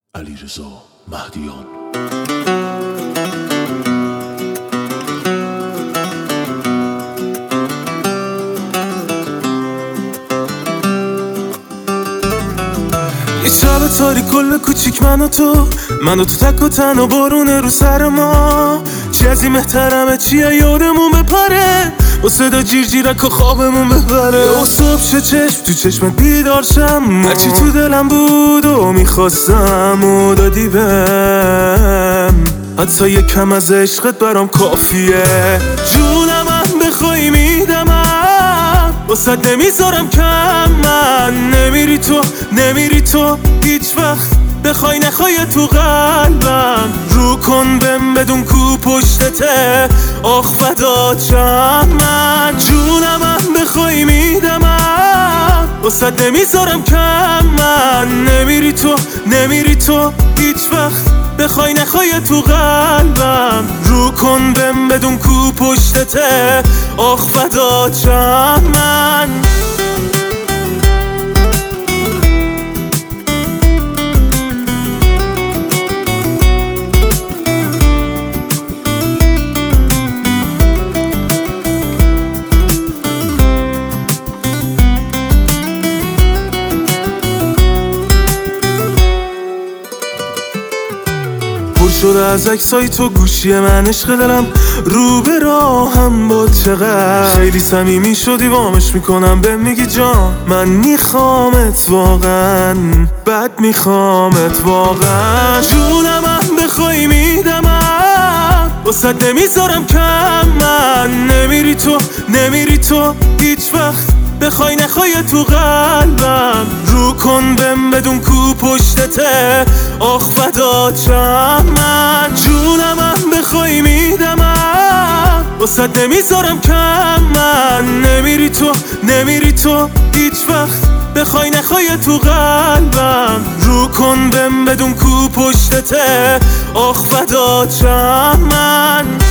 علیرضا مهدیان. یه شب تاریک کل کوچیک من و تو تک و تنها بارونه رو سر ما. چیزی محترمه چیه یادمون بپره با صدا جیرک و خوابمون ببره. و صبح شه چشم تو چشمت بیدار شم، هرچی تو دلم بود و میخواستم و دادی بهم. حتی یه کم از عشقت برام کافیه. جونم هم بخوای میدمم، واسه نمیذارم کم. من نمیری تو هیچ وقت، بخوای نخوای تو قلبم. رو کن بهم بدون کو پشتته، آخ فداچم. من جونم هم بخوای میدمم، واسه نمیذارم کم. من نمیری تو هیچ وقت، بخوای نخوای تو قلبم. رو کن بهم بدون کو پشتته، آخ فداچم. من شده از عکسای تو گوشی من، عشق دلم رو به راهم با چقدر خیلی صمیمی شدی وامش میکنم به میگی جان من میخوامت واقعا، بد میخوامت واقعا. جونم هم بخوای میدمم، واسه نمیذارم کم. من نمیری تو هیچ وقت، بخوای نخوای تو قلبم. رو کن بهم بدون کو پشتته، آخ فداچم. من جونم هم بخوای میدمم، واسه نمیذارم کم. من نمیری تو هیچ وقت، بخوای نخوای تو قلبم. رو کن بهم بدون کو پشتته، آخ فداچم. من